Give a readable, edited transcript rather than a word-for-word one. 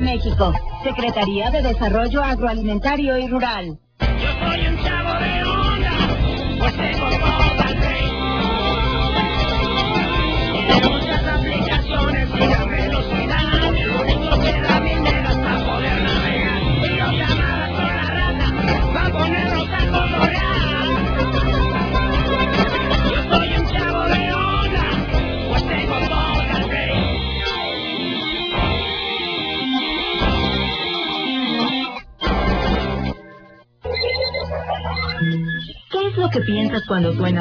México. Secretaría de Desarrollo Agroalimentario y Rural. Yo soy un chavo de onda, pues tengo toda el rey. Tiene muchas aplicaciones y la velocidad. Lo único que da dinero es para poder navegar. Y yo llamadas con la rata, va a ponernos a cotorrear. Yo soy un chavo de onda, pues tengo toda el rey. ¿Qué es lo que piensas cuando suena